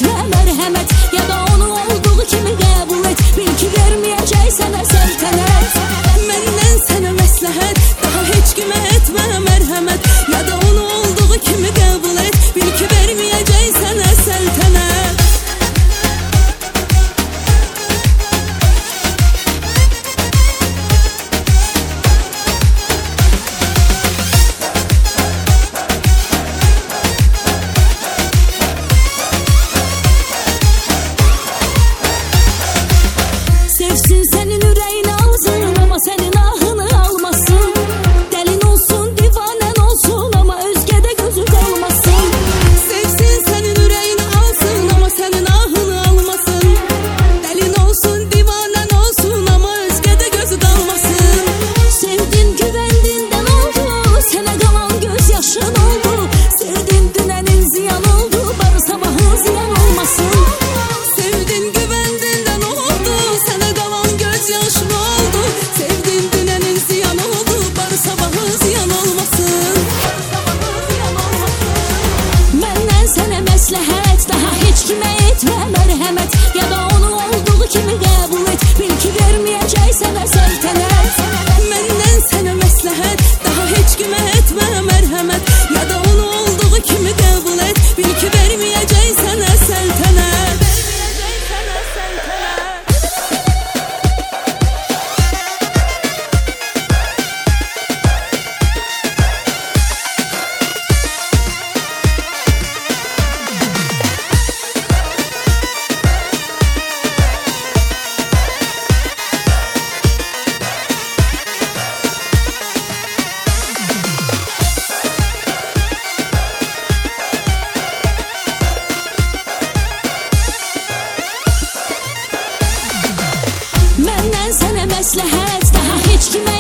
et ve merhamet, ya da onu olduğu kimi kabul et. Bil ki vermeyecek sana səltənət. Məndən sənə məsləhət, daha heç kimə etmə mərhəmət, ya da onu olduğu kimi qəbul et. Bil ki verməyəcək sənə səltənət. Sevsin senin ürəyini alsın, ama senin ahını almasın. Dəlin olsun, divanən olsun, ama özgədə gözü qalmasın. Sevsin sənin ürəyini alsın, ama sənin ahını almasın. Dəlin olsun, divanən olsun, ama özgədə gözü qalmasın. Sevdin güvəndindən oldu, sənə qalan göz yaşın oldu. Sevdin dünənin ziyan oldu, barı sabahın ziyan olmasın. Sevdin güvəndindən oldu, sənə qalan göz yaşın oldu. Sevdin dünənin ziyan oldu, barı sabahı ziyan olmasın. Məndən sənə məsləhət, daha heç kimə etmə mərhəmət, ya da onu olduğu kimi qəbul et. Bil ki verməyəcək sənə səltənət. Məndən sənə məsləhət, daha heç kimə etmə mərhəmət, ya da onu olduğu kimi qəbul et. Bil ki verməyəcək sənə səltənət. Məndən sənə məsləhət, daha heç kimə